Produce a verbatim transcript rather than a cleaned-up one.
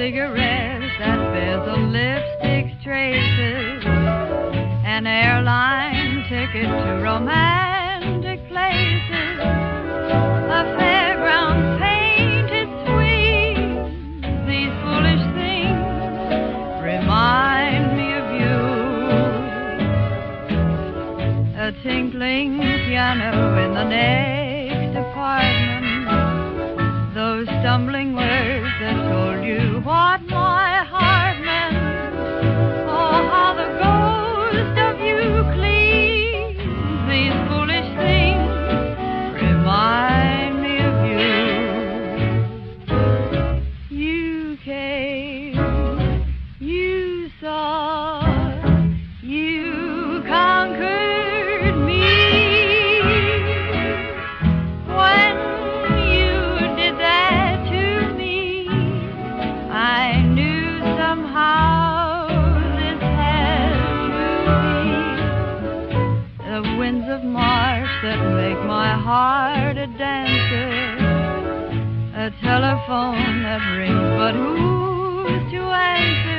cigarettes that bezel lipstick's traces, an airline ticket to romantic places, a fairground painted swing. These foolish things remind me of you. A tinkling piano in the next apartment, those stumbling words that told you what my heart meant. Oh, how the ghost of you clings. These foolish things remind me of you. You came, you saw, you conquered me. When you did that to me, I knew somehow this had to be. The winds of March that make my heart a dancer, a telephone that rings, but who's to answer?